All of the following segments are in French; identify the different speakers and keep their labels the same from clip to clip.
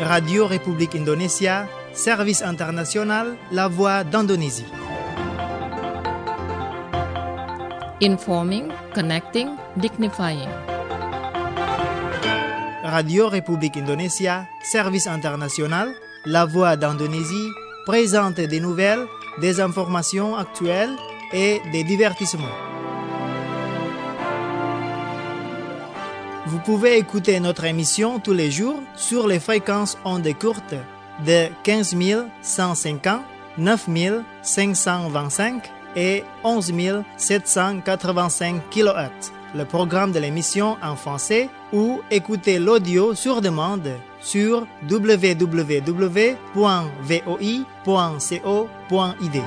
Speaker 1: Radio République Indonésia, Service International, La Voix d'Indonésie.
Speaker 2: Informing, connecting, dignifying.
Speaker 1: Radio République Indonésia, Service International, La Voix d'Indonésie, présente des nouvelles, des informations actuelles et des divertissements. Vous pouvez écouter notre émission tous les jours sur les fréquences ondes courtes de 15 150, 9 525 et 11 785 kHz. Le programme de l'émission en français ou écouter l'audio sur demande sur www.voi.co.id.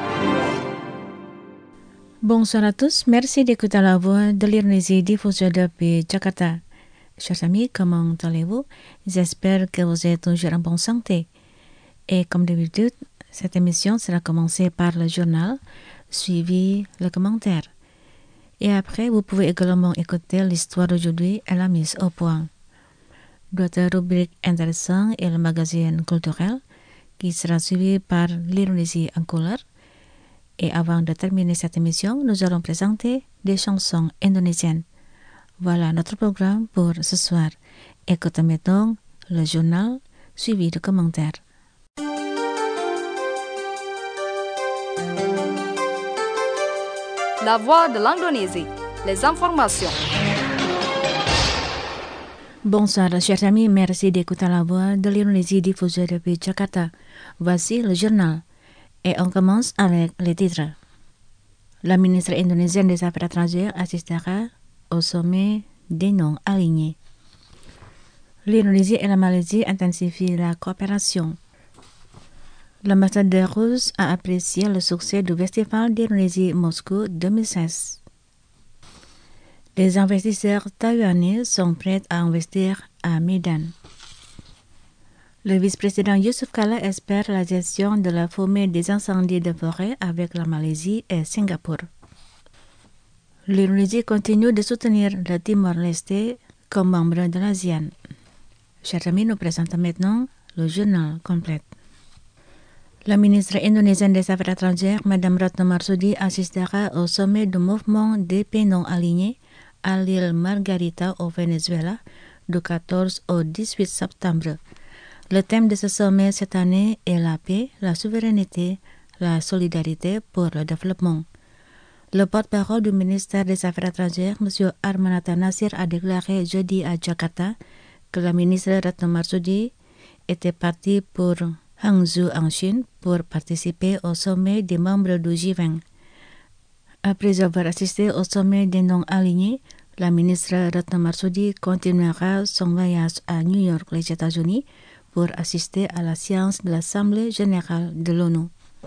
Speaker 3: Bonsoir à tous, merci d'écouter la voix de l'Indonésie diffusée depuis Jakarta. Chers amis, comment allez-vous? J'espère que vous êtes toujours en bonne santé. Et comme d'habitude, cette émission sera commencée par le journal, suivi le commentaire. Et après, vous pouvez également écouter l'histoire d'aujourd'hui et la mise au point. D'autres rubriques intéressantes et le magazine culturel qui sera suivi par l'Indonésie en couleur. Et avant de terminer cette émission, nous allons présenter des chansons indonésiennes. Voilà notre programme pour ce soir. Écoutez maintenant le journal suivi de commentaires.
Speaker 4: La voix de l'Indonésie, les informations.
Speaker 3: Bonsoir chers amis, merci d'écouter la voix de l'Indonésie diffusée depuis Jakarta. Voici le journal. Et on commence avec les titres. La ministre indonésienne des Affaires étrangères assistera au sommet des non-alignés. L'Indonésie et la Malaisie intensifient la coopération. L'ambassadeur russe a apprécié le succès du Festival d'Indonésie Moscou 2016. Les investisseurs taïwanais sont prêts à investir à Medan. Le vice-président Yusuf Kala espère la gestion de la fumée des incendies de forêt avec la Malaisie et Singapour. L'Indonésie continue de soutenir le Timor-Leste comme membre de l'ASEAN. Chers amis, nous présentons maintenant le journal complet. La ministre indonésienne des Affaires étrangères, Mme Retno Marsudi, assistera au sommet du mouvement des pays non alignés à l'île Margarita au Venezuela du 14 au 18 septembre. Le thème de ce sommet cette année est la paix, la souveraineté, la solidarité pour le développement. Le porte-parole du ministère des Affaires étrangères, M. Armanata Nasir, a déclaré jeudi à Jakarta que la ministre Retno Marsudi était partie pour Hangzhou en Chine pour participer au sommet des membres du G20. Après avoir assisté au sommet des non-alignés, la ministre Retno Marsudi continuera son voyage à New York, les États-Unis, pour assister à la séance de l'Assemblée générale de l'ONU.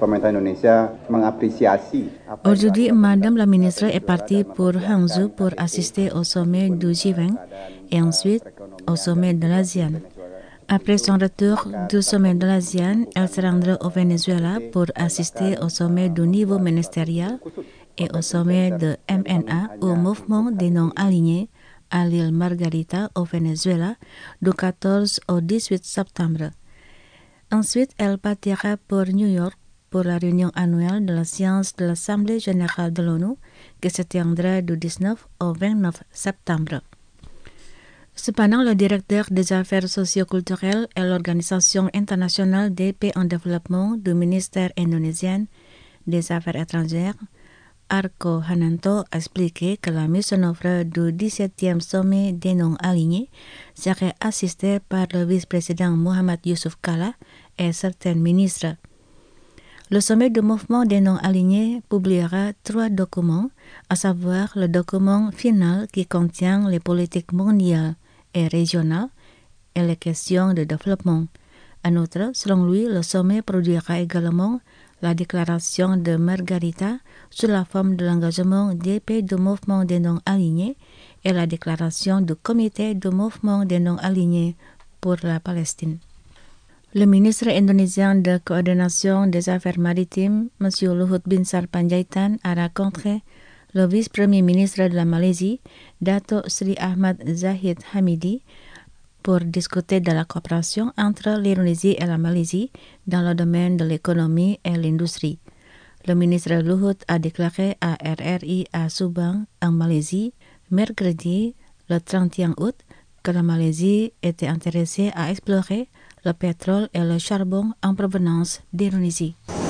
Speaker 3: Aujourd'hui, Madame la ministre est partie pour Hangzhou pour assister au sommet du G20 et ensuite au sommet de l'ASEAN. Après son retour du sommet de l'ASEAN, elle se rendra au Venezuela pour assister au sommet du niveau ministériel et au sommet de MNA, au mouvement des non-alignés, à l'île Margarita au Venezuela du 14 au 18 septembre. Ensuite, elle partira pour New York pour la réunion annuelle de la séance de l'Assemblée générale de l'ONU qui se tiendra du 19 au 29 septembre. Cependant, le directeur des affaires socio-culturelles et l'Organisation internationale des pays en développement du ministère indonésien des Affaires étrangères, Arko Hananto, a expliqué que la mise en œuvre du 17e sommet des non-alignés serait assistée par le vice-président Muhammad Yusuf Kala et certains ministres. Le sommet du mouvement des non-alignés publiera 3 documents, à savoir le document final qui contient les politiques mondiales et régionales et les questions de développement. En outre, selon lui, le sommet produira également la déclaration de Margarita sous la forme de l'engagement des pays du mouvement des non-alignés et la déclaration du comité du mouvement des non-alignés pour la Palestine. Le ministre indonésien de coordination des affaires maritimes, M. Luhut Binsar Panjaitan, a rencontré le vice-premier ministre de la Malaisie, Dato Sri Ahmad Zahid Hamidi, pour discuter de la coopération entre l'Indonésie et la Malaisie dans le domaine de l'économie et l'industrie. Le ministre Luhut a déclaré à RRI à Subang, en Malaisie, mercredi le 31 août, que la Malaisie était intéressée à explorer le pétrole et le charbon en provenance d'Indonésie.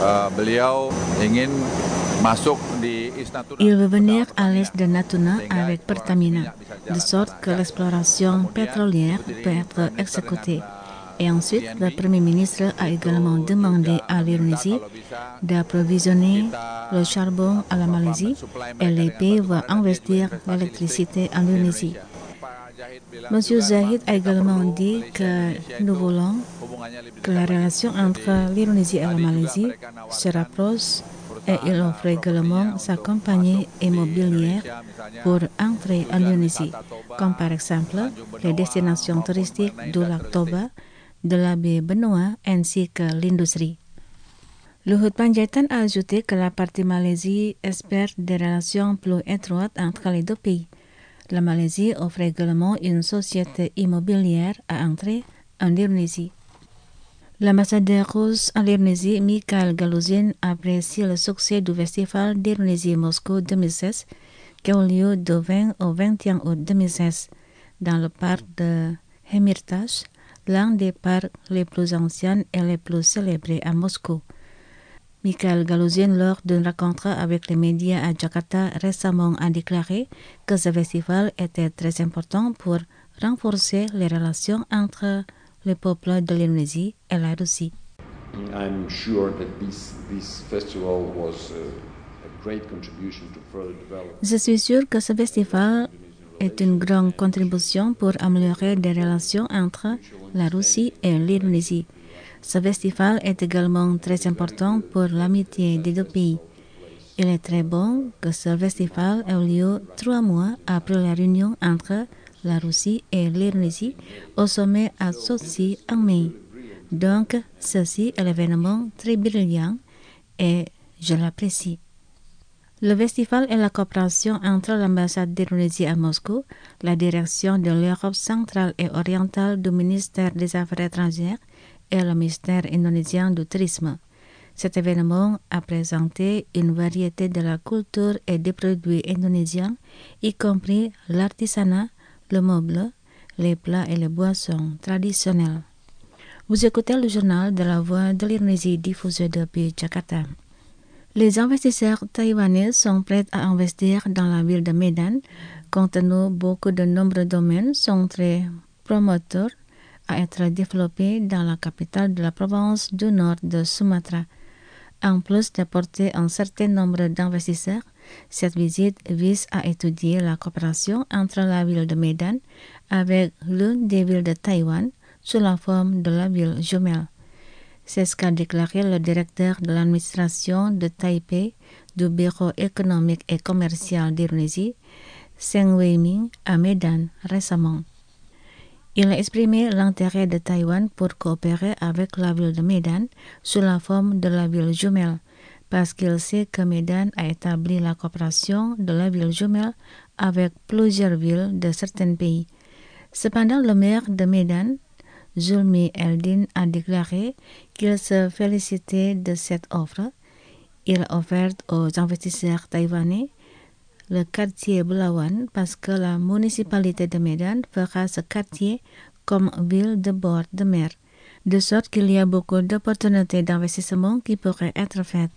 Speaker 3: Il veut venir à l'est de Natuna avec Pertamina, de sorte que l'exploration pétrolière peut être exécutée. Et ensuite, le Premier ministre a également demandé à l'Indonésie d'approvisionner le charbon à la Malaisie et les pays vont investir l'électricité en Indonésie. M. Zahid a également dit que nous voulons que la relation entre l'Indonésie et la Malaisie se rapproche et il offre également sa compagnie immobilière pour entrer en Indonésie, comme par exemple les destinations touristiques du lac Toba, de la baie Benoa ainsi que l'industrie. Luhut Panjaitan a ajouté que la partie Malaisie espère des relations plus étroites entre les deux pays. La Malaisie offre également une société immobilière à entrer en Indonésie. L'ambassadeur russe en Indonésie, Mikhail Galuzin, apprécie le succès du Festival d'Indonésie Moscou 2016 qui a eu lieu du 20 au 21 août 2016 dans le parc de Hermitage, l'un des parcs les plus anciens et les plus célébrés à Moscou. Mikhail Galuzin, lors d'une rencontre avec les médias à Jakarta récemment, a déclaré que ce festival était très important pour renforcer les relations entre les peuples de l'Indonésie et la Russie.
Speaker 5: I'm sure that this festival was a great contribution to further develop.
Speaker 3: Je suis sûr que ce festival est une grande contribution pour améliorer les relations entre la Russie et l'Indonésie. Ce festival est également très important pour l'amitié des deux pays. Il est très bon que ce festival ait lieu 3 mois après la réunion entre la Russie et l'Indonésie au sommet à Sochi en mai. Donc, ceci est l'événement très brillant et je l'apprécie. Le festival est la coopération entre l'ambassade d'Indonésie à Moscou, la direction de l'Europe centrale et orientale du ministère des Affaires étrangères et le ministère indonésien du tourisme. Cet événement a présenté une variété de la culture et des produits indonésiens, y compris l'artisanat, le meuble, les plats et les boissons traditionnelles. Vous écoutez le journal de la Voix de l'Indonésie diffusé depuis Jakarta. Les investisseurs taïwanais sont prêts à investir dans la ville de Medan, compte tenu beaucoup de nombreux domaines sont très promoteurs à être développés dans la capitale de la province du nord de Sumatra. En plus d'apporter un certain nombre d'investisseurs, cette visite vise à étudier la coopération entre la ville de Medan avec l'une des villes de Taïwan sous la forme de la ville jumelle. C'est ce qu'a déclaré le directeur de l'administration de Taipei du Bureau économique et commercial d'Indonésie, Seng Wei-ming, à Medan récemment. Il a exprimé l'intérêt de Taïwan pour coopérer avec la ville de Medan sous la forme de la ville jumelle, parce qu'il sait que Medan a établi la coopération de la ville jumelle avec plusieurs villes de certains pays. Cependant, le maire de Medan, Zulmi Eldin, a déclaré qu'il se félicitait de cette offre. Il a offert aux investisseurs taïwanais le quartier Bulawan parce que la municipalité de Medan fera ce quartier comme ville de bord de mer, de sorte qu'il y a beaucoup d'opportunités d'investissement qui pourraient être faites.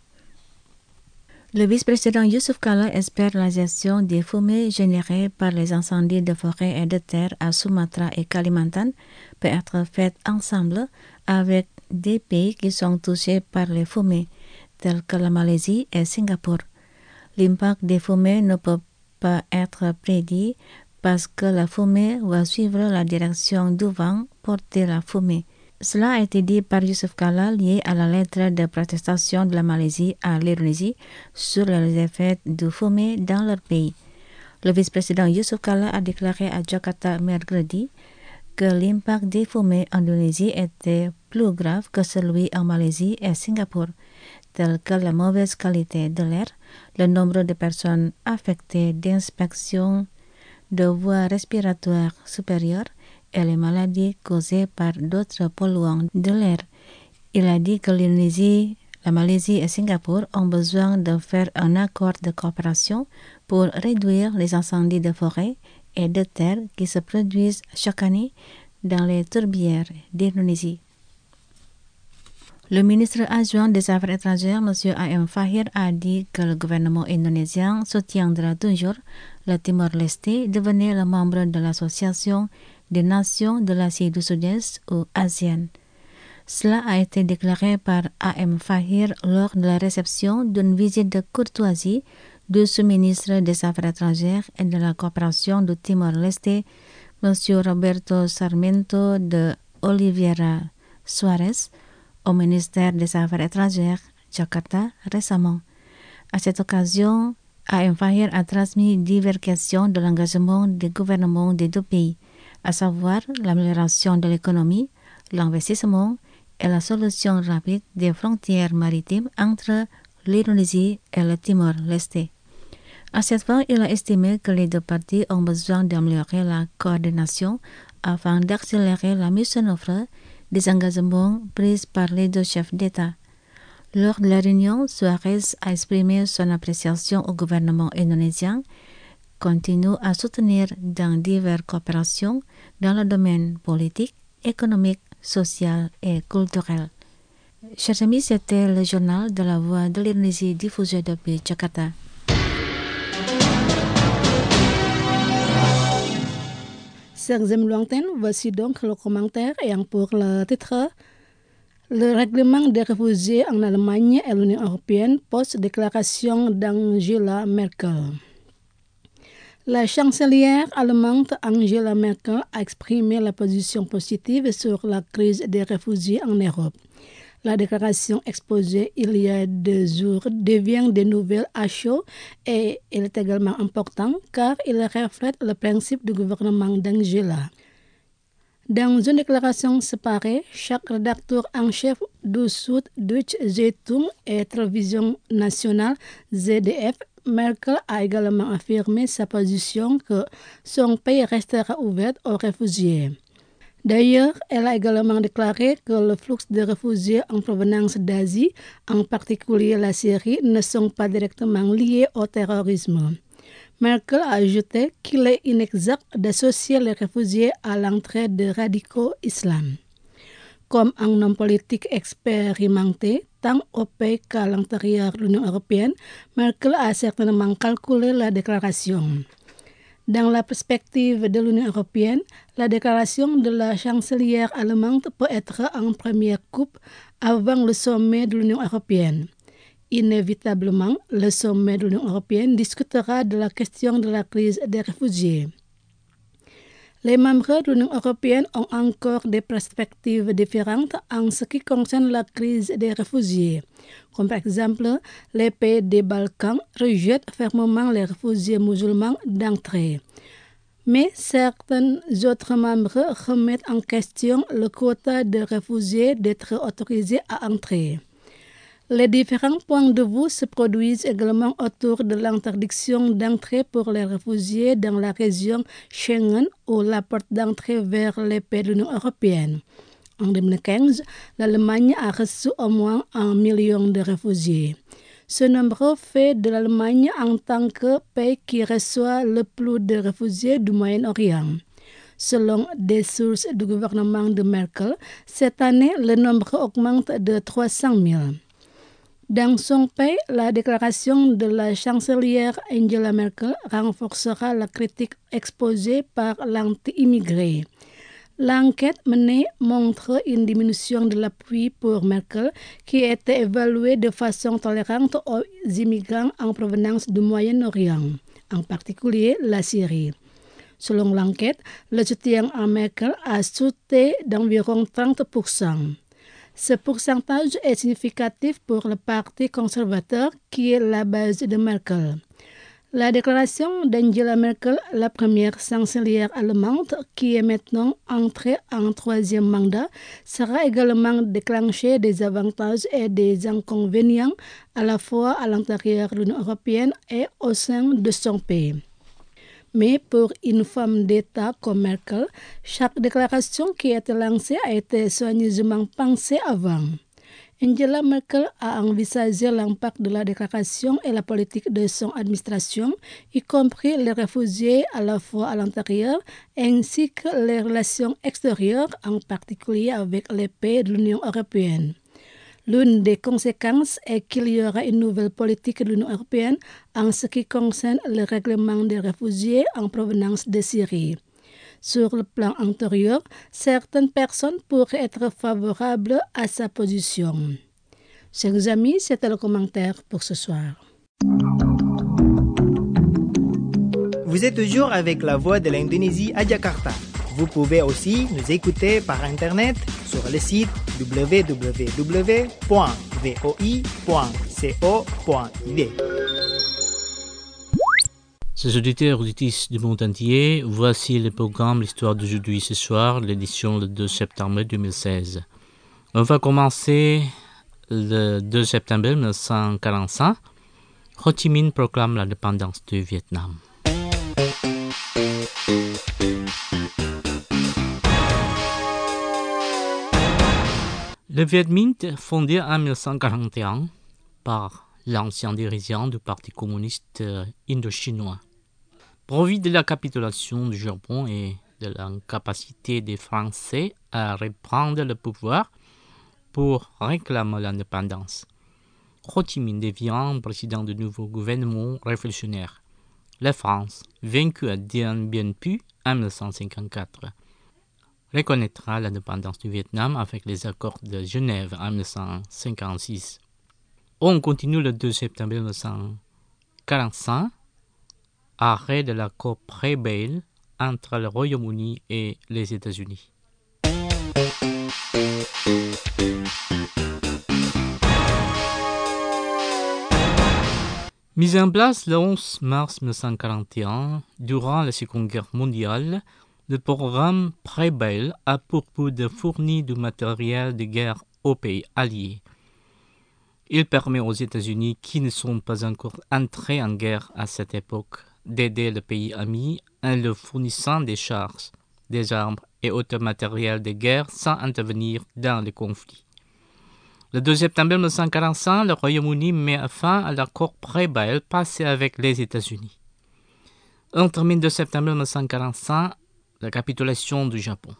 Speaker 3: Le vice-président Yusuf Kala espère la gestion des fumées générées par les incendies de forêt et de terre à Sumatra et Kalimantan peut être faite ensemble avec des pays qui sont touchés par les fumées, tels que la Malaisie et Singapour. L'impact des fumées ne peut pas être prédit parce que la fumée va suivre la direction du vent porter la fumée. Cela a été dit par Yusuf Kala lié à la lettre de protestation de la Malaisie à l'Indonésie sur les effets du fumée dans leur pays. Le vice-président Yusuf Kala a déclaré à Jakarta mercredi que l'impact des fumées en Indonésie était plus grave que celui en Malaisie et Singapour, tels que la mauvaise qualité de l'air, le nombre de personnes affectées d'inspection de voies respiratoires supérieures et les maladies causées par d'autres polluants de l'air. Il a dit que la Malaisie et Singapour ont besoin de faire un accord de coopération pour réduire les incendies de forêt et de terre qui se produisent chaque année dans les tourbières d'Indonésie. Le ministre adjoint des Affaires étrangères, M. A.M. Fahir, a dit que le gouvernement indonésien soutiendra toujours le Timor-Leste devenir le membre de l'Association des Nations de l'Asie du Sud-Est ou ASEAN. Cela a été déclaré par A.M. Fahir lors de la réception d'une visite de courtoisie du sous-ministre des Affaires étrangères et de la coopération du Timor-Leste, M. Roberto Sarmiento de Oliveira Soares, au ministère des Affaires étrangères, Jakarta, récemment. À cette occasion, A.M. Fahir a transmis diverses questions de l'engagement des gouvernements des deux pays, à savoir l'amélioration de l'économie, l'investissement et la solution rapide des frontières maritimes entre l'Indonésie et le Timor-Leste. À cette fin, il a estimé que les deux parties ont besoin d'améliorer la coordination afin d'accélérer la mise en œuvre des engagements pris par les deux chefs d'État. Lors de la réunion, Suarez a exprimé son appréciation au gouvernement indonésien, continue à soutenir dans diverses coopérations dans le domaine politique, économique, social et culturel. Chers amis, c'était le journal de la Voix de l'Indonésie diffusé depuis Jakarta.
Speaker 6: Chers amis lointains, voici donc le commentaire ayant pour le titre Le règlement des réfugiés en Allemagne et l'Union européenne post-déclaration d'Angela Merkel. La chancelière allemande Angela Merkel a exprimé la position positive sur la crise des réfugiés en Europe. La déclaration exposée il y a 2 jours devient de nouvelles à chaud et il est également important car il reflète le principe du gouvernement d'Angela. Dans une déclaration séparée, chaque rédacteur en chef du Süddeutsche Zeitung et Télévision nationale ZDF, Merkel a également affirmé sa position que son pays restera ouvert aux réfugiés. D'ailleurs, elle a également déclaré que le flux de réfugiés en provenance d'Asie, en particulier la Syrie, ne sont pas directement liés au terrorisme. Merkel a ajouté qu'il est inexact d'associer les réfugiés à l'entrée de radicaux islam. Comme un homme politique expérimenté, tant au pays qu'à l'intérieur de l'Union européenne, Merkel a certainement calculé la déclaration. Dans la perspective de l'Union européenne, la déclaration de la chancelière allemande peut être en première coupe avant le sommet de l'Union européenne. Inévitablement, le sommet de l'Union européenne discutera de la question de la crise des réfugiés. Les membres de l'Union européenne ont encore des perspectives différentes en ce qui concerne la crise des réfugiés. Comme par exemple, les pays des Balkans rejettent fermement les réfugiés musulmans d'entrée. Mais certains autres membres remettent en question le quota de réfugiés d'être autorisés à entrer. Les différents points de vue se produisent également autour de l'interdiction d'entrée pour les réfugiés dans la région Schengen ou la porte d'entrée vers les pays de l'Union européenne. En 2015, l'Allemagne a reçu au moins 1 million de réfugiés. Ce nombre fait de l'Allemagne en tant que pays qui reçoit le plus de réfugiés du Moyen-Orient. Selon des sources du gouvernement de Merkel, cette année, le nombre augmente de 300 000. Dans son pays, la déclaration de la chancelière Angela Merkel renforcera la critique exposée par l'anti-immigré. L'enquête menée montre une diminution de l'appui pour Merkel qui était évaluée de façon tolérante aux immigrants en provenance du Moyen-Orient, en particulier la Syrie. Selon l'enquête, le soutien à Merkel a chuté d'environ 30%. Ce pourcentage est significatif pour le Parti conservateur qui est la base de Merkel. La déclaration d'Angela Merkel, la première chancelière allemande qui est maintenant entrée en 3e mandat, sera également déclenchée des avantages et des inconvénients à la fois à l'intérieur de l'Union européenne et au sein de son pays. Mais pour une femme d'État comme Merkel, chaque déclaration qui a été lancée a été soigneusement pensée avant. Angela Merkel a envisagé l'impact de la déclaration et la politique de son administration, y compris les réfugiés à la fois à l'intérieur ainsi que les relations extérieures, en particulier avec les pays de l'Union européenne. L'une des conséquences est qu'il y aura une nouvelle politique de l'Union européenne en ce qui concerne le règlement des réfugiés en provenance de Syrie. Sur le plan antérieur, certaines personnes pourraient être favorables à sa position. Chers amis, c'était le commentaire pour ce soir.
Speaker 1: Vous êtes toujours avec la voix de l'Indonésie à Jakarta. Vous pouvez aussi nous écouter par Internet sur le site www.voi.co.id.
Speaker 7: Chers auditeurs et auditrices du monde entier, voici le programme L'Histoire d'aujourd'hui ce soir, l'édition le 2 septembre 2016. On va commencer le 2 septembre 1945. Ho Chi Minh proclame l'indépendance du Vietnam. Le Viet Minh, fondé en 1941 par l'ancien dirigeant du Parti communiste indo-chinois, profite de la capitulation du Japon et de l'incapacité des Français à reprendre le pouvoir pour réclamer l'indépendance. Ho Chi Minh devient président du nouveau gouvernement révolutionnaire. La France, vaincue à Dien Bien Phu en 1954, reconnaîtra l'indépendance du Vietnam avec les accords de Genève en 1956. On continue le 2 septembre 1945, arrêt de l'accord Preble entre le Royaume-Uni et les États-Unis. Mis en place le 11 mars 1941, durant la Seconde Guerre mondiale, le programme Preble a pour but de fournir du matériel de guerre aux pays alliés. Il permet aux États-Unis, qui ne sont pas encore entrés en guerre à cette époque, d'aider le pays ami en leur fournissant des chars, des armes et autres matériels de guerre sans intervenir dans le conflit. Le 2 septembre 1945, le Royaume-Uni met fin à l'accord Preble passé avec les États-Unis. On termine 2 septembre 1945, la capitulation du Japon.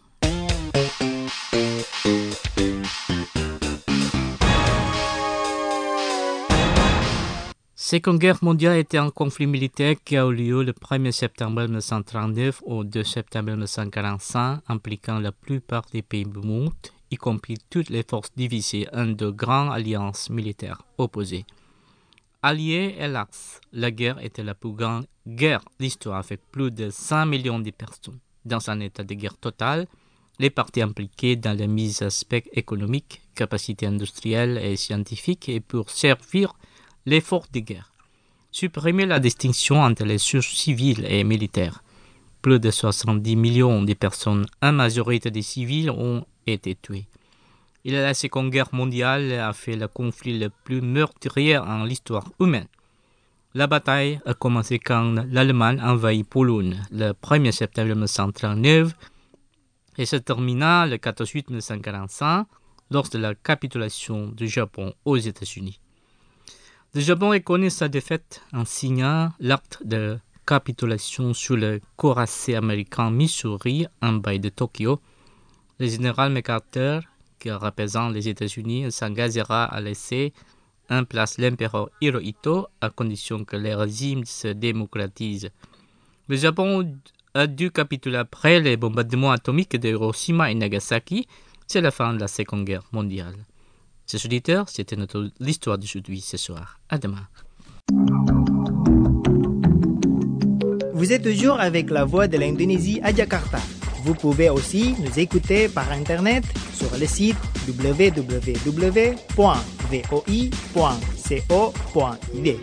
Speaker 7: Seconde Guerre mondiale était un conflit militaire qui a eu lieu le 1er septembre 1939 au 2 septembre 1945, impliquant la plupart des pays du monde, y compris toutes les forces divisées en deux grandes alliances militaires opposées. Alliés et l'Axe, la guerre était la plus grande guerre de l'histoire avec plus de 100 millions de personnes. Dans un état de guerre totale, les parties impliquées dans la mise à aspect économique, capacité industrielle et scientifique et pour servir l'effort de guerre. Supprimer la distinction entre les sources civiles et militaires. Plus de 70 millions de personnes, en majorité des civils, ont été tués. La Seconde Guerre mondiale a fait le conflit le plus meurtrier en l'histoire humaine. La bataille a commencé quand l'Allemagne envahit Pologne le 1er septembre 1939 et se termina le 14 juillet 1945 lors de la capitulation du Japon aux États-Unis. Le Japon reconnaît sa défaite en signant l'acte de capitulation sur le cuirassé américain Missouri en baie de Tokyo. Le général MacArthur, qui représente les États-Unis, s'engagera à laisser en place l'empereur Hirohito à condition que le régime se démocratise. Le Japon a dû capituler après les bombardements atomiques de Hiroshima et Nagasaki. C'est la fin de la Seconde Guerre mondiale. Chers auditeurs, c'était l'histoire d'aujourd'hui ce soir. À demain.
Speaker 1: Vous êtes toujours avec la voix de l'Indonésie à Jakarta. Vous pouvez aussi nous écouter par Internet sur le site www.voi.co.id.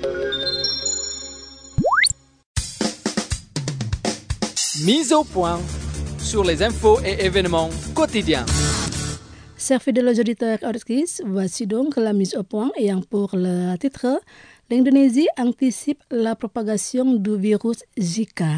Speaker 8: Mise au point sur les infos et événements quotidiens.
Speaker 6: Chers fidèles auditeurs et auditrices, voici donc la mise au point ayant pour le titre « L'Indonésie anticipe la propagation du virus Zika ».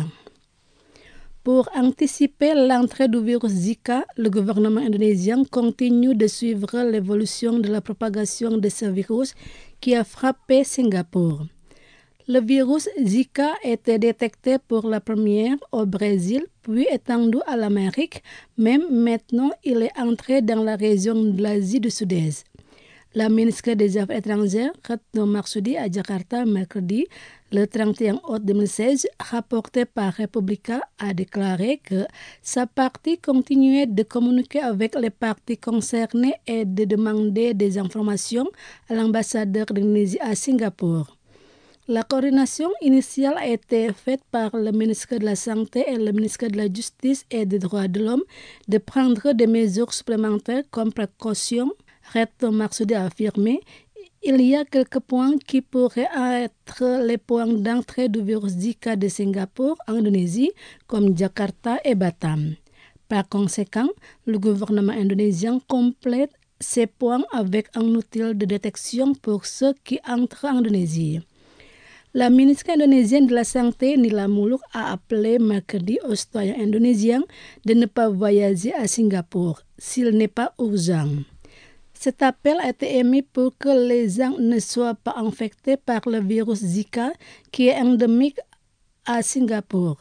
Speaker 6: Pour anticiper l'entrée du virus Zika, le gouvernement indonésien continue de suivre l'évolution de la propagation de ce virus qui a frappé Singapour. Le virus Zika a été détecté pour la première au Brésil, puis étendu à l'Amérique. Même maintenant, il est entré dans la région de l'Asie du Sud-Est. La ministre des Affaires étrangères, Retno Marsudi, à Jakarta, mercredi, le 31 août 2016, rapporté par Republika, a déclaré que sa partie continuait de communiquer avec les parties concernées et de demander des informations à l'ambassadeur d'Indonésie à Singapour. La coordination initiale a été faite par le ministre de la Santé et le ministre de la Justice et des Droits de l'Homme de prendre des mesures supplémentaires comme précaution. Retno Marsudi a affirmé il y a quelques points qui pourraient être les points d'entrée du virus Zika de Singapour en Indonésie, comme Jakarta et Batam. Par conséquent, le gouvernement indonésien complète ces points avec un outil de détection pour ceux qui entrent en Indonésie. La ministre indonésienne de la Santé, Nila Muluk, a appelé mercredi aux citoyens indonésiens de ne pas voyager à Singapour s'il n'est pas urgent. Cet appel a été émis pour que les gens ne soient pas infectés par le virus Zika qui est endémique à Singapour.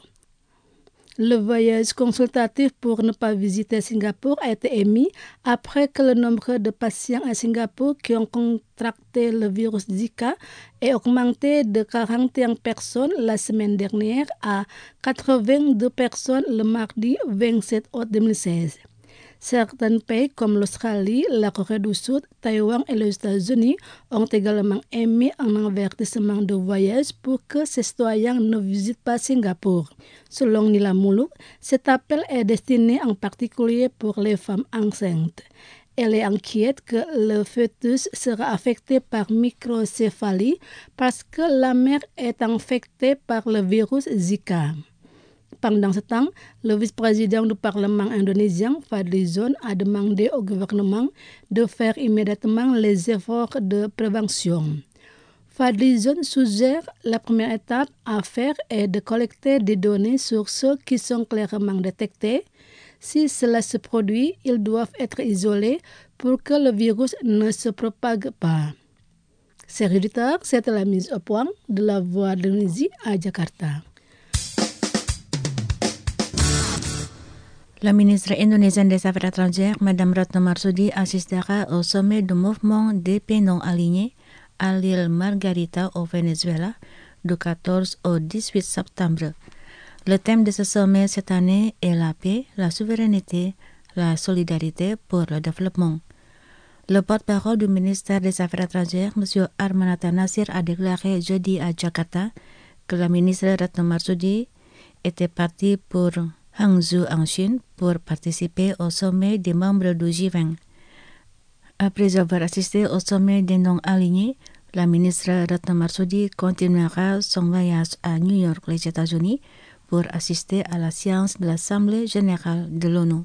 Speaker 6: Le voyage consultatif pour ne pas visiter Singapour a été émis après que le nombre de patients à Singapour qui ont contracté le virus Zika ait augmenté de 41 personnes la semaine dernière à 82 personnes le mardi 27 août 2016. Certains pays comme l'Australie, la Corée du Sud, Taïwan et les États-Unis ont également émis un avertissement de voyage pour que ces citoyens ne visitent pas Singapour. Selon Nila Muluk, cet appel est destiné en particulier pour les femmes enceintes. Elle est inquiète que le fœtus sera affecté par microcéphalie parce que la mère est infectée par le virus Zika. Pendant ce temps, le vice-président du Parlement indonésien, Fadlizon, a demandé au gouvernement de faire immédiatement les efforts de prévention. Fadlizon suggère la première étape à faire est de collecter des données sur ceux qui sont clairement détectés. Si cela se produit, ils doivent être isolés pour que le virus ne se propague pas. Chers auditeurs, c'était la mise au point de la Voix de l'Indonésie à Jakarta.
Speaker 3: La ministre indonésienne des Affaires étrangères, Mme Retno Marsudi, assistera au sommet du mouvement des pays non alignés à l'île Margarita au Venezuela du 14 au 18 septembre. Le thème de ce sommet cette année est la paix, la souveraineté, la solidarité pour le développement. Le porte-parole du ministère des Affaires étrangères, M. Armanata Nasir, a déclaré jeudi à Jakarta que la ministre Retno Marsudi était partie pour Hangzhou en Chine pour participer au sommet des membres du G20. Après avoir assisté au sommet des non-alignés, la ministre Retno Marsudi continuera son voyage à New York, les États-Unis, pour assister à la séance de l'Assemblée générale de l'ONU.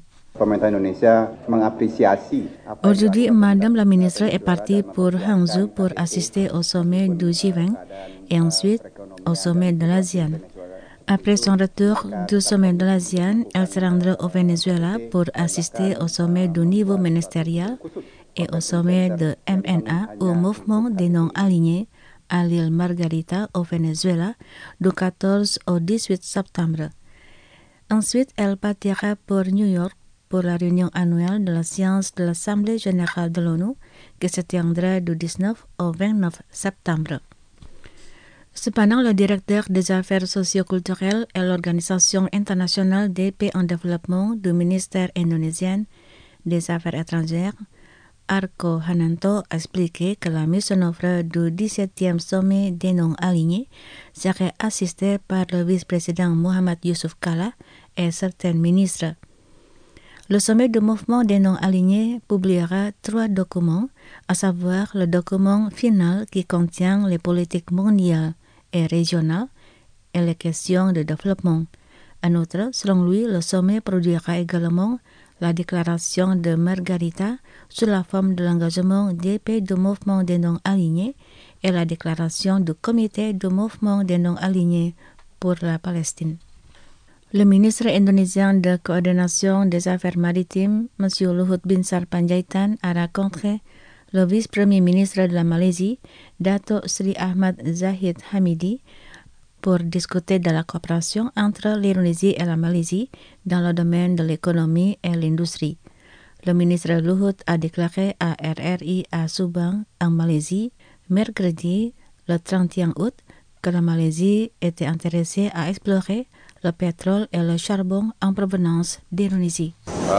Speaker 3: Aujourd'hui, Madame la ministre est partie pour Hangzhou pour assister au sommet du G20 et ensuite au sommet de l'ASEAN. Après son retour du sommet de l'ASEAN, elle se rendra au Venezuela pour assister au sommet du niveau ministériel et au sommet de MNA, au mouvement des non-alignés, à l'île Margarita au Venezuela, du 14 au 18 septembre. Ensuite, elle partira pour New York pour la réunion annuelle de la séance de l'Assemblée générale de l'ONU qui se tiendra du 19 au 29 septembre. Cependant, le directeur des affaires socio-culturelles et l'Organisation internationale des pays en développement du ministère indonésien des Affaires étrangères, Arko Hananto, a expliqué que la mise en œuvre du 17e sommet des non-alignés serait assistée par le vice-président Muhammad Yusuf Kalla et certains ministres. Le sommet du mouvement des non-alignés publiera 3 documents, à savoir le document final qui contient les politiques mondiales et régionales et les questions de développement. En outre, selon lui, le sommet produira également la déclaration de Margarita sous la forme de l'engagement des pays du mouvement des non-alignés et la déclaration du comité du mouvement des non-alignés pour la Palestine. Le ministre indonésien de coordination des affaires maritimes, M. Luhut Binsar Panjaitan, a rencontré le vice-premier ministre de la Malaisie, Dato Sri Ahmad Zahid Hamidi, pour discuter de la coopération entre l'Indonésie et la Malaisie dans le domaine de l'économie et l'industrie. Le ministre Luhut a déclaré à RRI à Subang, en Malaisie, mercredi le 31 août, que la Malaisie était intéressée à explorer le pétrole et le charbon en provenance d'Indonésie.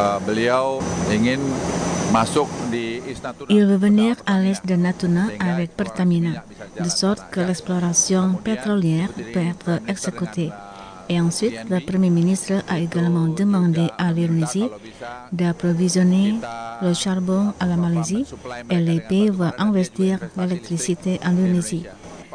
Speaker 3: Il veut venir à l'est de Natuna avec Pertamina, de sorte que l'exploration pétrolière peut être exécutée. Et ensuite, le Premier ministre a également demandé à l'Indonésie d'approvisionner le charbon à la Malaisie et les pays vont investir l'électricité en Indonésie.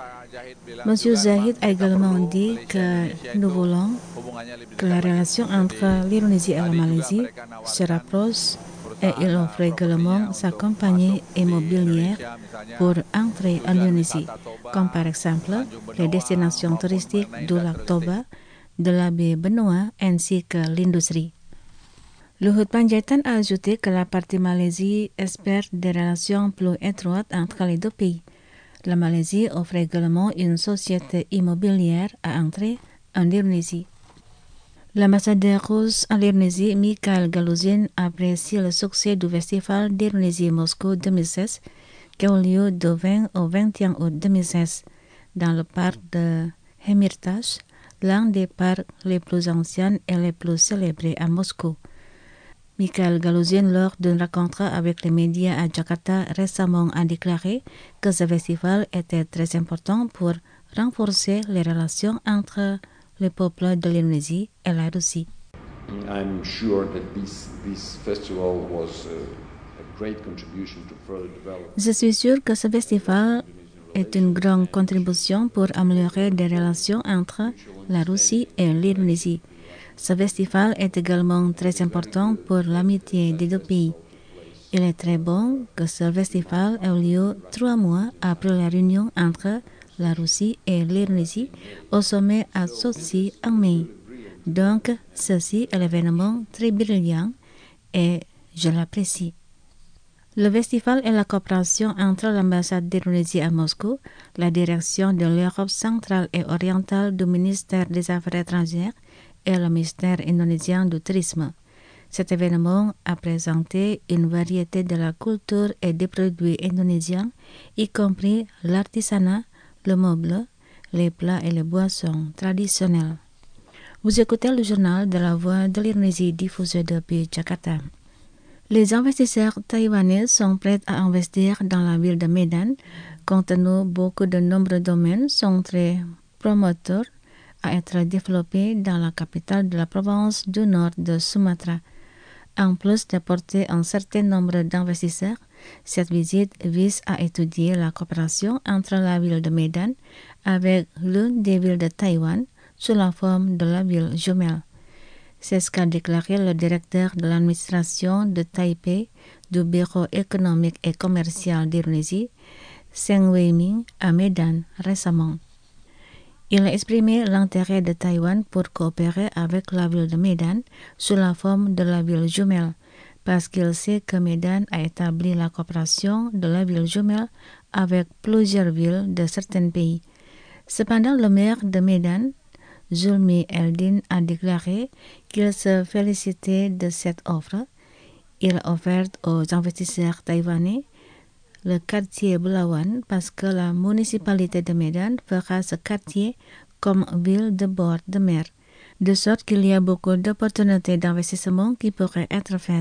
Speaker 3: M. Zahid a également dit que nous voulons que la relation entre l'Indonésie et la Malaisie se rapproche et il offre également sa compagnie immobilière pour entrer en Indonésie, comme par exemple les destinations touristiques du lac Toba, de la baie Benoa ainsi que l'industrie. Luhut Panjaitan a ajouté que la partie Malaisie espère des relations plus étroites entre les deux pays. La Malaisie offre également une société immobilière à entrer en Indonésie. L'ambassadeur russe en Indonésie, Mikhail Galuzin, apprécie le succès du Festival d'Indonésie Moscou 2016 qui a eu lieu du 20 au 21 août 2016 dans le parc de Hermitage, l'un des parcs les plus anciens et les plus célébrés à Moscou. Mikhail Galuzin, lors d'une rencontre avec les médias à Jakarta récemment, a déclaré que ce festival était très important pour renforcer les relations entre le peuple de l'Indonésie et la Russie.
Speaker 5: I'm sure that this festival was a great contribution to further develop.
Speaker 3: Je suis sûr que ce festival est une grande contribution pour améliorer les relations entre la Russie et l'Indonésie. Ce festival est également très important pour l'amitié des deux pays. Il est très bon que ce festival ait lieu 3 mois après la réunion entre la Russie et l'Indonésie au sommet à Sochi en mai. Donc, ceci est l'événement très brillant et je l'apprécie. Le festival est la coopération entre l'ambassade d'Indonésie à Moscou, la direction de l'Europe centrale et orientale du ministère des Affaires étrangères et le ministère indonésien du tourisme. Cet événement a présenté une variété de la culture et des produits indonésiens, y compris l'artisanat, le meuble, les plats et les boissons traditionnelles. Vous écoutez le journal de la Voix de l'Indonésie diffusé depuis Jakarta. Les investisseurs taïwanais sont prêts à investir dans la ville de Medan, compte tenu beaucoup de nombreux domaines sont très promoteurs à être développés dans la capitale de la province du nord de Sumatra. En plus d'apporter un certain nombre d'investisseurs, cette visite vise à étudier la coopération entre la ville de Medan avec l'une des villes de Taïwan sous la forme de la ville jumelle. C'est ce qu'a déclaré le directeur de l'administration de Taipei du Bureau économique et commercial d'Indonésie, Seng Wei-ming, à Medan récemment. Il a exprimé l'intérêt de Taïwan pour coopérer avec la ville de Medan sous la forme de la ville jumelle, parce qu'il sait que Medan a établi la coopération de la ville jumelle avec plusieurs villes de certains pays. Cependant, le maire de Medan, Zulmi Eldin, a déclaré qu'il se félicitait de cette offre. Il a offert aux investisseurs taïwanais le quartier Bulawan parce que la municipalité de Medan fera ce quartier comme ville de bord de mer, de sorte qu'il y a beaucoup d'opportunités d'investissement qui pourraient être faites.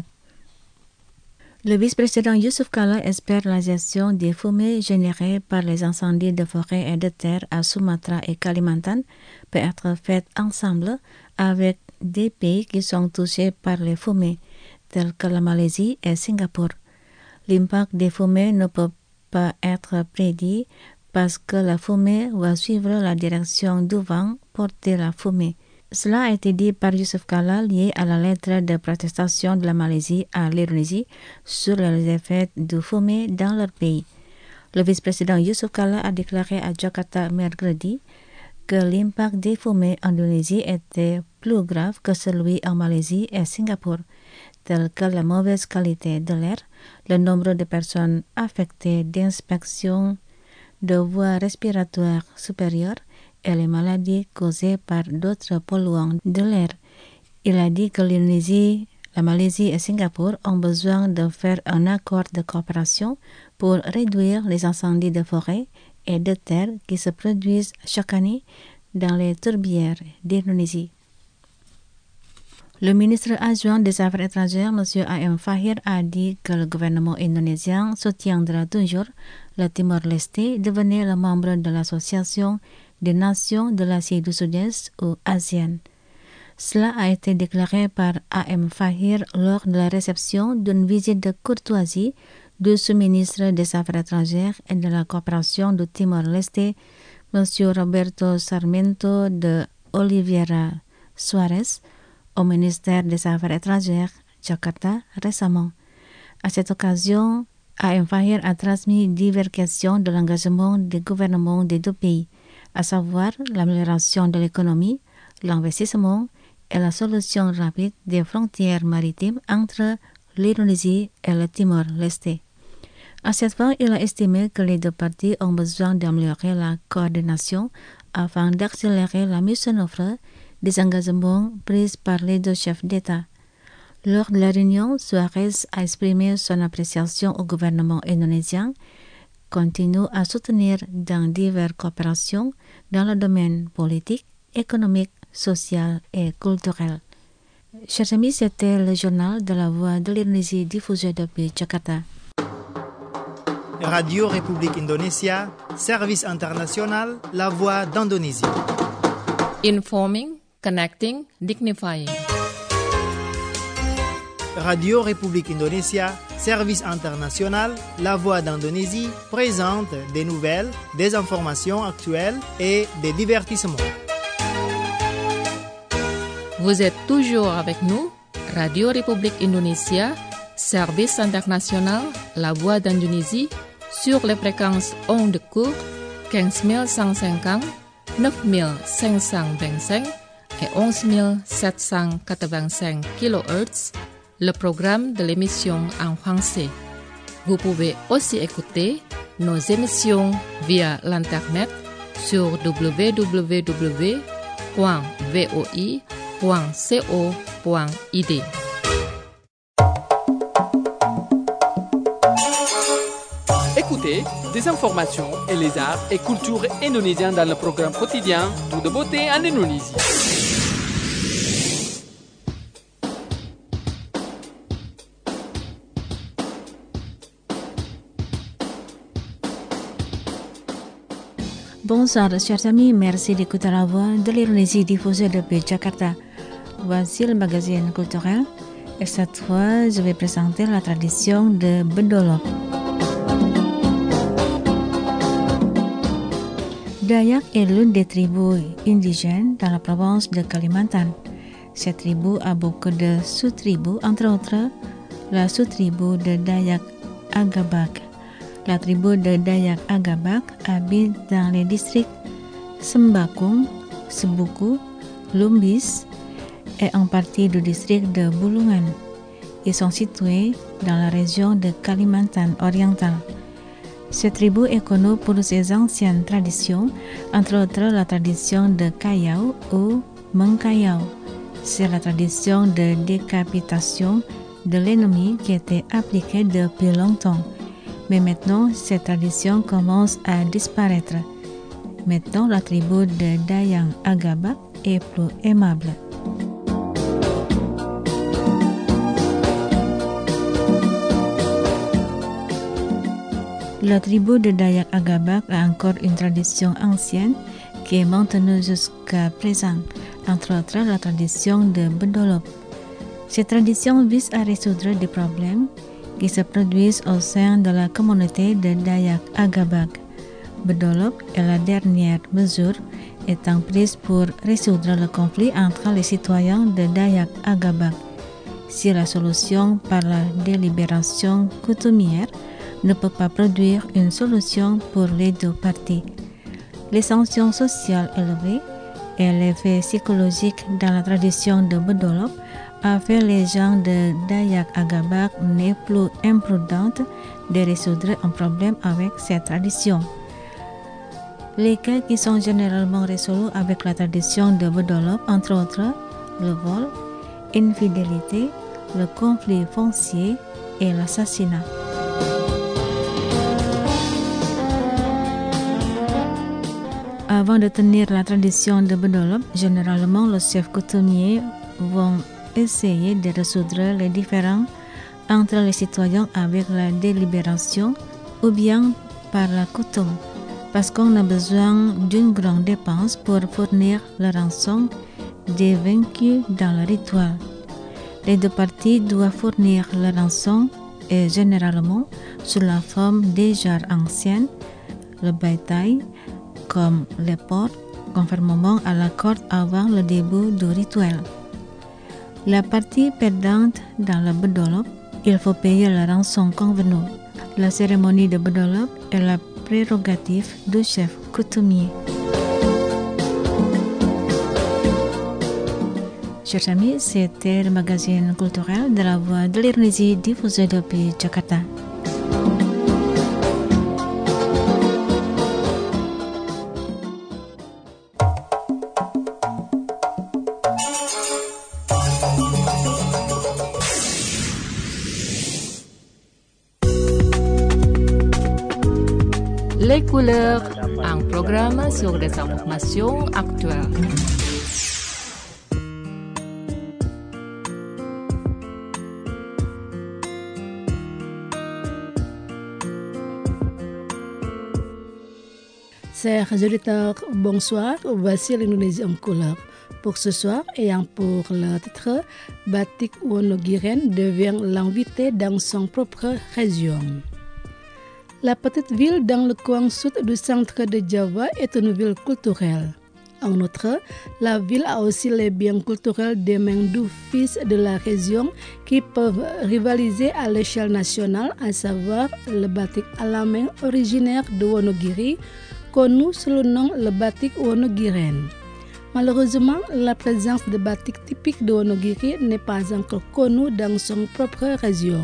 Speaker 3: Le vice-président Yusuf Kala espère la gestion des fumées générées par les incendies de forêt et de terre à Sumatra et Kalimantan peut être faite ensemble avec des pays qui sont touchés par les fumées, tels que la Malaisie et Singapour. L'impact des fumées ne peut pas être prédit parce que la fumée va suivre la direction du vent porter la fumée. Cela a été dit par Yusuf Kala lié à la lettre de protestation de la Malaisie à l'Indonésie sur les effets du fumée dans leur pays. Le vice-président Yusuf Kala a déclaré à Jakarta mercredi que l'impact des fumées en Indonésie était plus grave que celui en Malaisie et Singapour, tels que la mauvaise qualité de l'air, le nombre de personnes affectées d'inspection de voies respiratoires supérieures et les maladies causées par d'autres polluants de l'air. Il a dit que l'Indonésie, la Malaisie et Singapour ont besoin de faire un accord de coopération pour réduire les incendies de forêt et de terre qui se produisent chaque année dans les tourbières d'Indonésie. Le ministre adjoint des Affaires étrangères, M. A.M. Fahir, a dit que le gouvernement indonésien soutiendra toujours le Timor-Leste devenir le membre de l'Association des Nations de l'Asie du Sud-Est ou ASEAN. Cela a été déclaré par A.M. Fahir lors de la réception d'une visite de courtoisie du sous-ministre des Affaires étrangères et de la coopération du Timor-Leste, M. Roberto Sarmiento de Oliveira Suarez, au ministère des Affaires étrangères, Jakarta, récemment. À cette occasion, A.M. Fahir a transmis diverses questions de l'engagement des gouvernements des deux pays, à savoir l'amélioration de l'économie, l'investissement et la solution rapide des frontières maritimes entre l'Indonésie et le Timor-Leste. À cette fin, il a estimé que les deux parties ont besoin d'améliorer la coordination afin d'accélérer la mise en œuvre des engagements pris par les deux chefs d'État. Lors de la réunion, Suarez a exprimé son appréciation au gouvernement indonésien, continue à soutenir dans diverses coopérations dans le domaine politique, économique, social et culturel. Chers amis, c'était le journal de la Voix de l'Indonésie diffusé depuis Jakarta.
Speaker 1: Radio République Indonésia, service international, la Voix d'Indonésie.
Speaker 2: Informing, connecting, dignifying.
Speaker 1: Radio République Indonésia, service international, la Voix d'Indonésie, présente des nouvelles, des informations actuelles et des divertissements.
Speaker 2: Vous êtes toujours avec nous, Radio République Indonésia, service international, la Voix d'Indonésie, sur les fréquences ondes courtes 15150, 9525 et 11785 kHz, le programme de l'émission en français. Vous pouvez aussi écouter nos émissions via l'internet sur www.voi.co.id.
Speaker 8: Écoutez des informations et les arts et cultures indonésiens dans le programme quotidien Tout de beauté en Indonésie.
Speaker 3: Bonsoir chers amis, merci d'écouter la Voix de l'Indonésie diffusée depuis Jakarta. Voici le magazine culturel et cette fois je vais présenter la tradition de Bedolop. Dayak est l'une des tribus indigènes dans la province de Kalimantan. Cette tribu a beaucoup de sous-tribus, entre autres la sous-tribu de Dayak Agabak. La tribu de Dayak Agabak habite dans les districts Sembakung, Sebuku, Lumbis et en partie du district de Bulungan. Ils sont situés dans la région de Kalimantan oriental. Cette tribu est connue pour ses anciennes traditions, entre autres la tradition de Kayau ou Mengkayau. C'est la tradition de décapitation de l'ennemi qui était appliquée depuis longtemps. Mais maintenant, cette tradition commence à disparaître. Maintenant, la tribu de Dayak Agabak est plus aimable. La tribu de Dayak Agabak a encore une tradition ancienne qui est maintenue jusqu'à présent, entre autres la tradition de Bedolop. Cette tradition vise à résoudre des problèmes qui se produisent au sein de la communauté de Dayak Agabak. Bedolop est la dernière mesure étant prise pour résoudre le conflit entre les citoyens de Dayak Agabak. Si la solution par la délibération coutumière ne peut pas produire une solution pour les deux parties, Les sanctions sociales élevées et l'effet psychologique dans la tradition de Bedolop a fait les gens de Dayak Agabak n'est plus imprudente de résoudre un problème avec cette tradition. Les cas qui sont généralement résolus avec la tradition de Bedolop, entre autres, le vol, l'infidélité, le conflit foncier et l'assassinat. Avant de tenir la tradition de Bedolop, généralement les chefs coutumiers vont essayer de résoudre les différends entre les citoyens avec la délibération ou bien par la coutume, parce qu'on a besoin d'une grande dépense pour fournir la rançon des vaincus dans le rituel. Les deux parties doivent fournir la rançon et généralement sous la forme des jarres anciennes, le bétail, comme les porcs, conformément à l'accord avant le début du rituel. La partie perdante dans le Bedolop, il faut payer la rançon convenue. La cérémonie de Bedolop est la prérogative du chef coutumier. Chers amis, c'était le magazine culturel de la Voix de l'Indonésie diffusé depuis Jakarta.
Speaker 2: Les couleurs, un programme sur des informations actuelles.
Speaker 6: Chers auditeurs, bonsoir. Voici l'Indonésie en couleur. Pour ce soir, ayant pour le titre, Batik Wonogiren devient l'invité dans son propre région. La petite ville dans le coin sud du centre de Java est une ville culturelle. En outre, la ville a aussi les biens culturels des mains du fils de la région qui peuvent rivaliser à l'échelle nationale, à savoir le batik à la main originaire de Wonogiri, connu sous le nom le batik Wonogiren. Malheureusement, la présence de batik typique de Wonogiri n'est pas encore connue dans son propre région.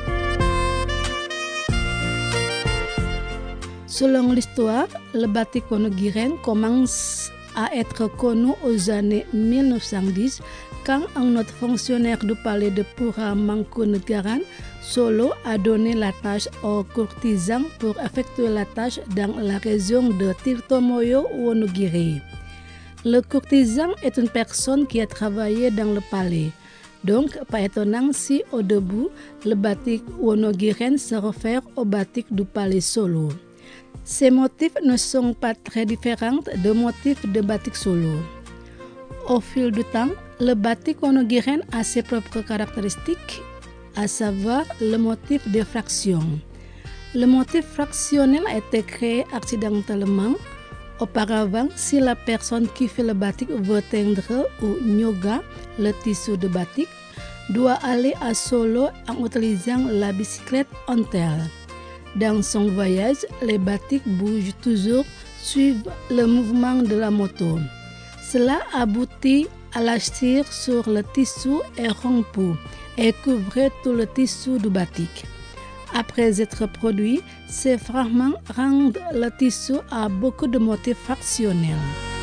Speaker 6: Selon l'histoire, le batik Wonogiren commence à être connu aux années 1910 quand un autre fonctionnaire du palais de Pura Mangkunegaran, Solo, a donné la tâche aux courtisans pour effectuer la tâche dans la région de Tirtomoyo Wonogiri. Le courtisan est une personne qui a travaillé dans le palais. Donc, pas étonnant si au début, le batik Wonogiren se réfère au batik du palais Solo. Ces motifs ne sont pas très différents des motifs de batik Solo. Au fil du temps, le batik Wonogiren a ses propres caractéristiques, à savoir le motif de fraction. Le motif fractionnel a été créé accidentellement. Auparavant, si la personne qui fait le batik veut teindre ou nyoga le tissu de batik, doit aller à Solo en utilisant la bicyclette Ontel. Dans son voyage, les batiks bougent toujours, suivent le mouvement de la moto. Cela aboutit à la cire sur le tissu et rompu et couvre tout le tissu du batik. Après être produit, ces fragments rendent le tissu à beaucoup de motifs fractionnels.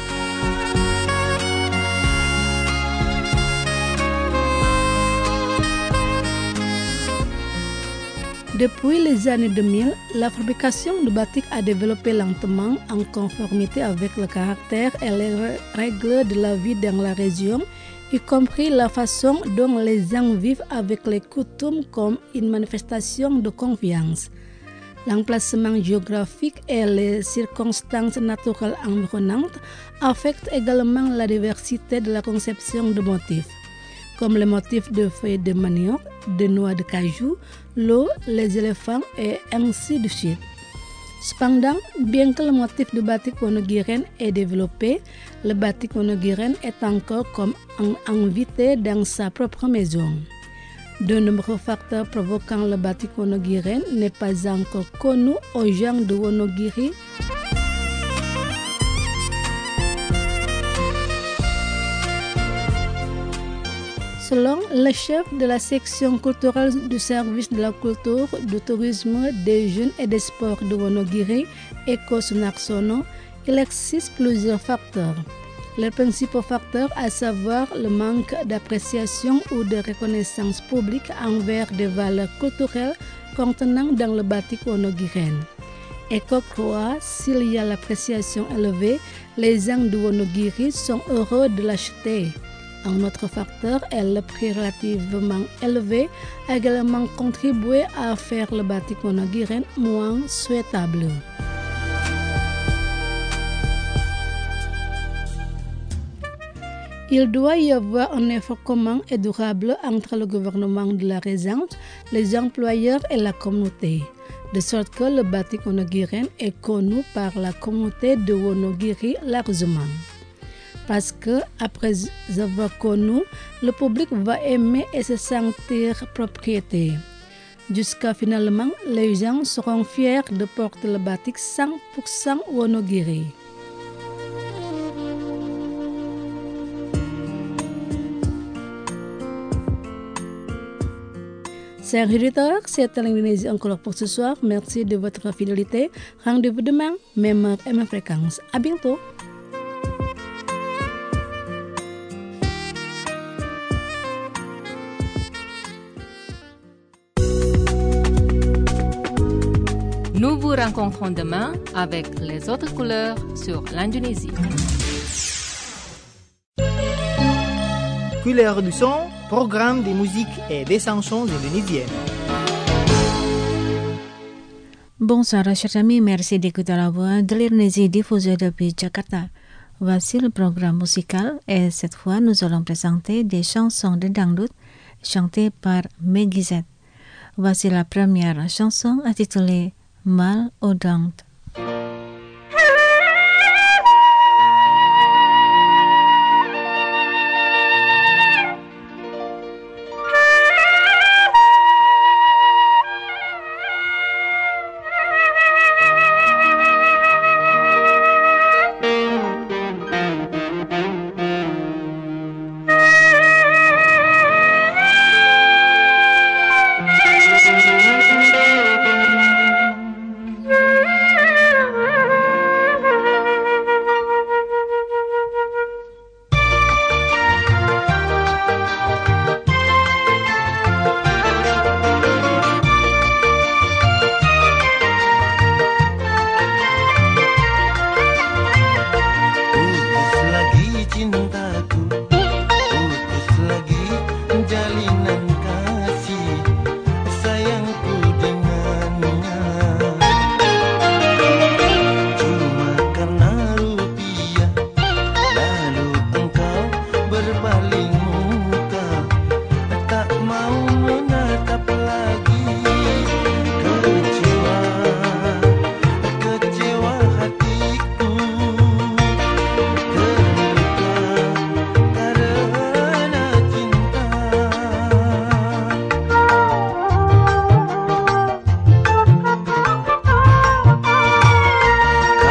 Speaker 6: Depuis les années 2000, la fabrication du batik a développé lentement en conformité avec le caractère et les règles de la vie dans la région, y compris la façon dont les gens vivent avec les coutumes comme une manifestation de confiance. L'emplacement géographique et les circonstances naturelles environnantes affectent également la diversité de la conception de motifs, comme les motifs de feuilles de manioc, de noix de cajou, l'eau, les éléphants et ainsi de suite. Cependant, bien que le motif du batik Wonogiren est développé, le batik Wonogiren est encore comme un invité dans sa propre maison. De nombreux facteurs provoquant le batik Wonogiren n'est pas encore connu aux gens de Wonogiri. Selon le chef de la section culturelle du service de la culture, du tourisme, des jeunes et des sports de Wonogiri, Eko Sunarsono, il existe plusieurs facteurs. Les principaux facteurs, à savoir le manque d'appréciation ou de reconnaissance publique envers des valeurs culturelles contenant dans le batik Wonogiren. Eko croit, s'il y a l'appréciation élevée, les gens de Wonogiri sont heureux de l'acheter. Un autre facteur est le prix relativement élevé, a également contribué à faire le batik Wonogiren moins souhaitable. Il doit y avoir un effort commun et durable entre le gouvernement de la région, les employeurs et la communauté, de sorte que le batik Wonogiren est connu par la communauté de Wonogiri largement. Parce que, après avoir connu, le public va aimer et se sentir propriété. Jusqu'à finalement, les gens seront fiers de porter le batik 100% Wonogiri. Chers auditeurs, c'était l'Indonésie encore pour ce soir. Merci de votre fidélité. Rendez-vous demain, même heure et même fréquence. À bientôt.
Speaker 2: Nous vous rencontrons demain avec les autres couleurs sur l'Indonésie.
Speaker 1: Couleurs du son, programme de musique et des chansons indonésiennes.
Speaker 3: Bonsoir chers amis, merci d'écouter la voix de l'Indonésie diffusée depuis Jakarta. Voici le programme musical et cette fois nous allons présenter des chansons de dangdut chantées par Meggy Z. Voici la première chanson intitulée Mal Odang.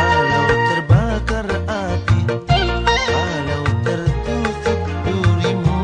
Speaker 9: Kalau terbakar api, kalau tertusuk durimu,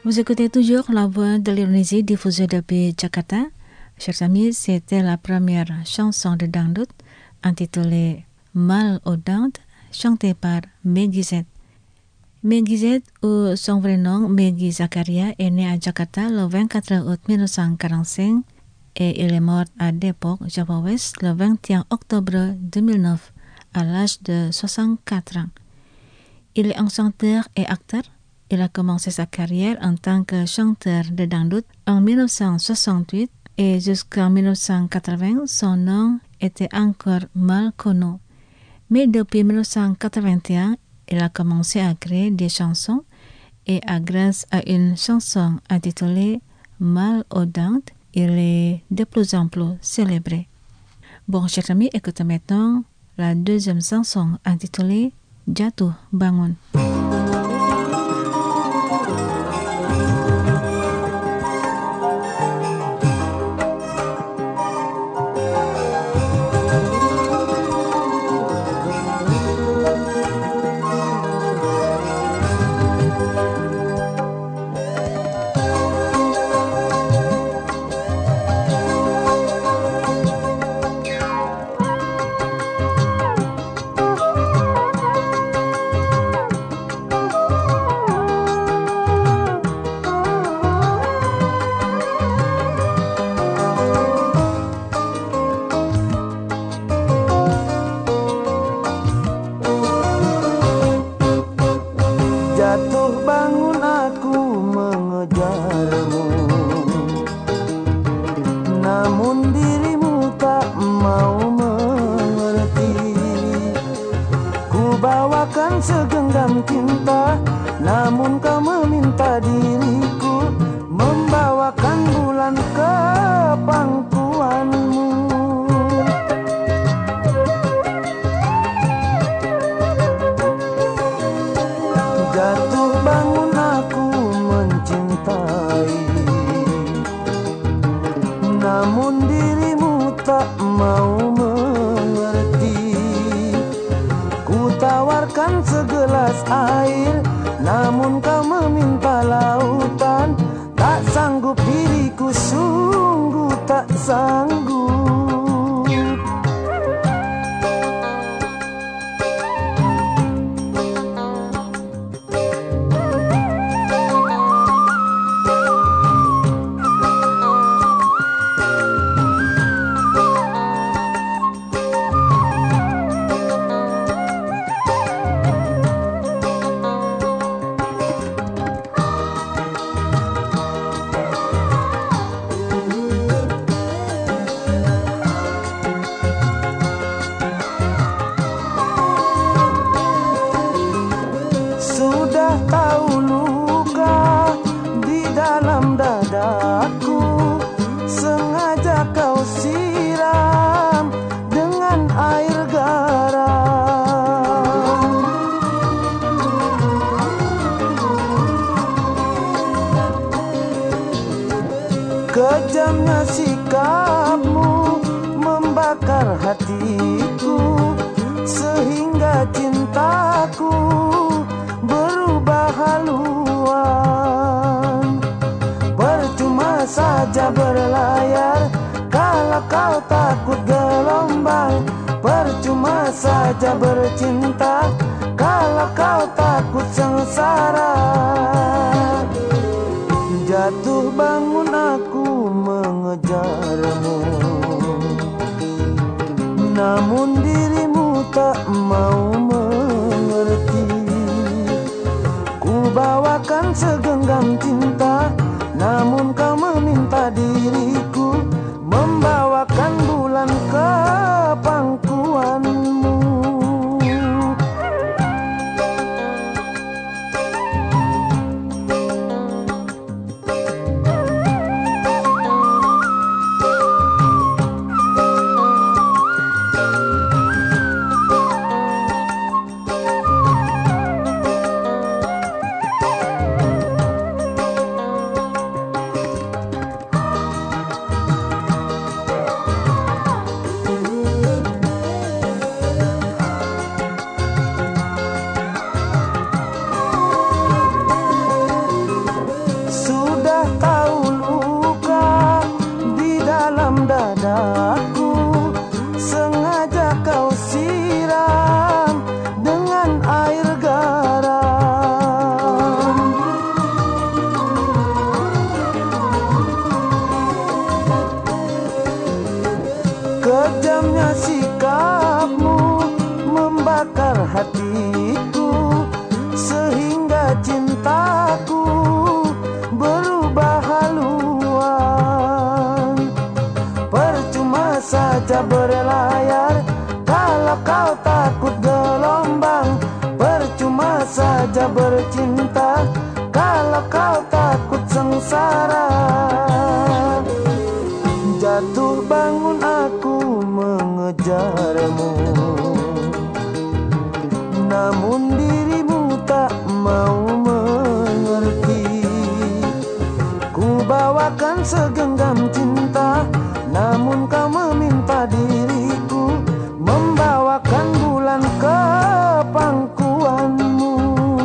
Speaker 3: Vous écoutez toujours La Voix de l'Indonésie diffusée depuis Jakarta. Chers amis, c'était la première chanson de dangdut intitulée Mal aux dents, chantée par Meggy Z. Meggy Z, ou son vrai nom Meggy Zakaria, est né à Jakarta le 24 août 1945 et il est mort à Depok, Java West, le 21 octobre 2009 à l'âge de 64 ans. Il est un chanteur et acteur. Il a commencé sa carrière en tant que chanteur de dangdut en 1968 et jusqu'en 1980, son nom était encore mal connu. Mais depuis 1981, il a commencé à créer des chansons et grâce à une chanson intitulée Mal aux dents, il est de plus en plus célébré. Bon, chers amis, écoutez maintenant la deuxième chanson intitulée Jatuh Bangun.
Speaker 9: Segenggam cinta, namun kau meminta diriku membawakan bulan ke pangkuanmu. Jatuh bangun aku mencintai, namun dirimu tak mau mengerti. Ku tawarkan segelas air, namun kau meminta lautan. Tak sanggup diriku, sungguh tak sanggup. Kejamnya sikapmu membakar hatiku, sehingga cintaku berubah haluan. Percuma saja berlayar kalau kau takut gelombang. Percuma saja bercinta kalau kau takut sengsara. Jatuh bangun aku mengejarmu, namun dirimu tak mau mengerti. Ku bawakan segenggam cinta, namun kau meminta diriku membawakan bulan ke pangkuanmu. Indahnya sikapmu membakar hatiku, sehingga cintaku berubah haluan. Percuma saja berlayar kalau kau takut gelombang. Percuma saja bercinta kalau kau takut sengsara. Jatuh bangun aku mengejarmu, namun dirimu tak mau mengerti. Ku bawakan segenggam cinta, namun kau meminta diriku membawakan bulan ke pangkuanmu.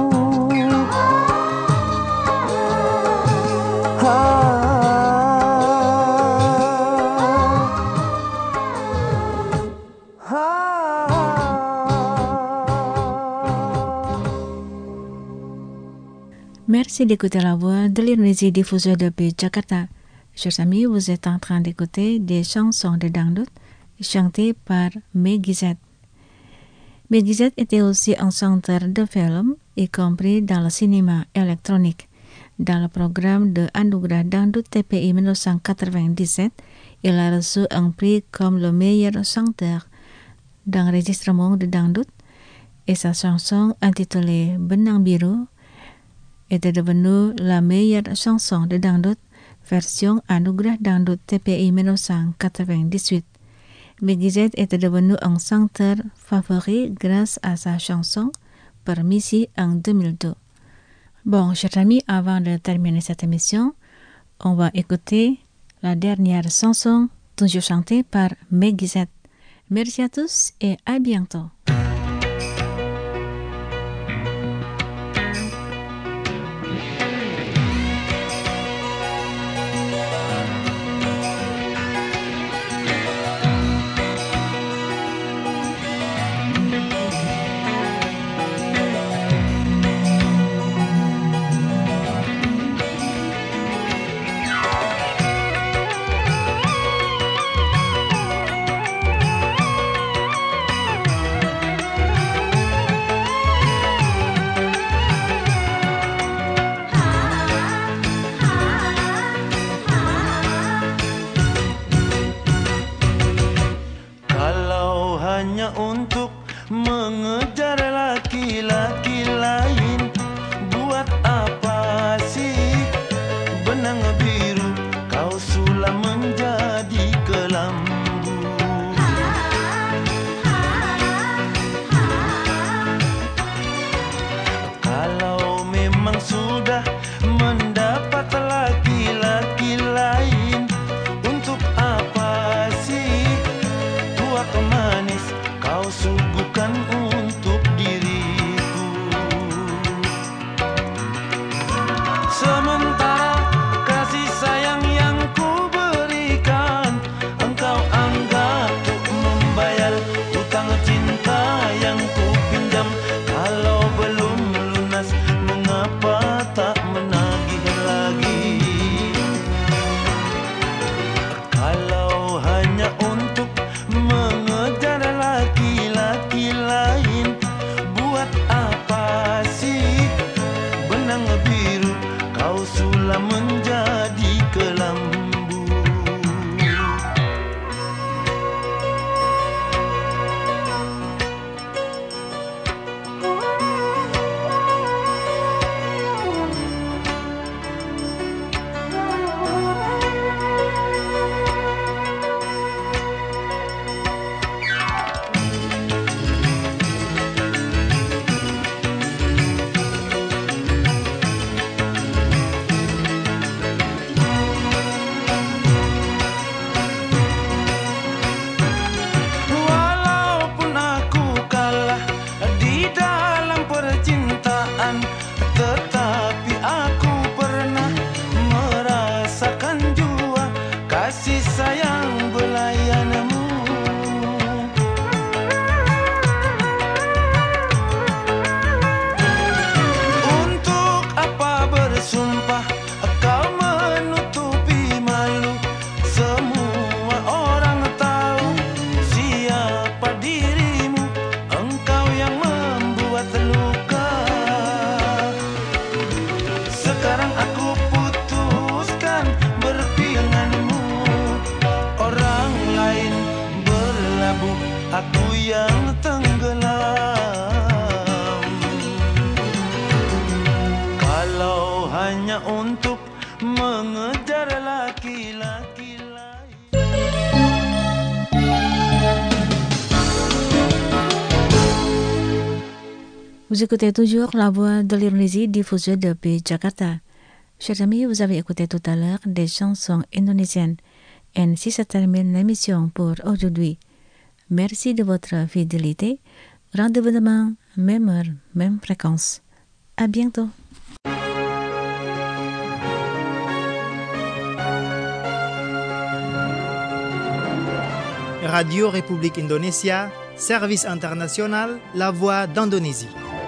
Speaker 3: Merci d'écouter la voix de l'Indonésie diffusée depuis Jakarta. Chers amis, vous êtes en train d'écouter des chansons de dangdut chantées par Meggy Z. Meggy Z était aussi un chanteur de film, y compris dans le cinéma électronique. Dans le programme de Anugerah Dangdut TPI 1997, il a reçu un prix comme le meilleur chanteur d'enregistrement de dangdut et sa chanson intitulée Benang Biru était devenue la meilleure chanson de dangdut version Anugerah Dangdut TPI 1998. Meggy Z était devenu un chanteur favori grâce à sa chanson Permisi en 2002. Bon, chers amis, avant de terminer cette émission, on va écouter la dernière chanson toujours chantée par Meggy Z. Merci à tous et à bientôt.
Speaker 9: aku yang tenggelam. Kalau hanya untuk mengejar laki-laki lain.
Speaker 3: Vous écoutez toujours La Voix de l'Indonésie diffusée depuis Jakarta. Chers amis, vous avez écouté tout à l'heure des chansons indonésiennes. Ainsi se termine l'émission pour aujourd'hui. Merci de votre fidélité. Rendez-vous demain, même heure, même fréquence. À bientôt.
Speaker 1: Radio République Indonésia, service international, La Voix d'Indonésie.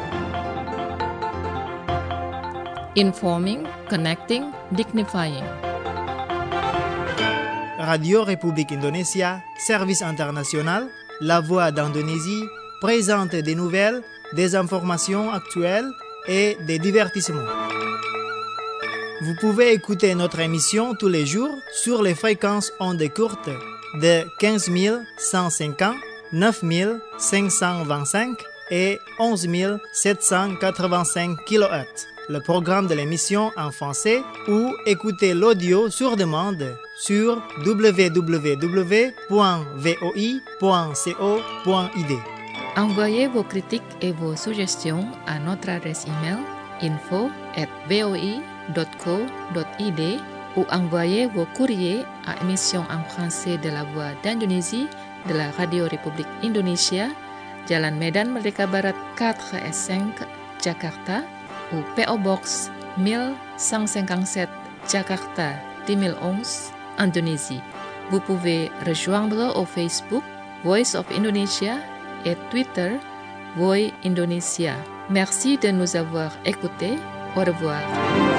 Speaker 2: Informing, connecting, dignifying.
Speaker 1: Radio République Indonésia, service international, La Voix d'Indonésie, présente des nouvelles, des informations actuelles et des divertissements. Vous pouvez écouter notre émission tous les jours sur les fréquences ondes courtes de 15 150, 9 525 et 11 785 kHz. Le programme de l'émission en français ou écouter l'audio sur demande sur www.voi.co.id.
Speaker 2: Envoyez vos critiques et vos suggestions à notre adresse email info@voi.co.id ou envoyez vos courriers à émission en français de la Voix d'Indonésie de la Radio République Indonésia, Jalan Medan Merdeka Barat 4S5, Jakarta, ou PO Box 1157, Jakarta 2011, Indonésie. Vous pouvez rejoindre au Facebook Voice of Indonesia et Twitter Voi Indonesia. Merci de nous avoir écoutés. Au revoir.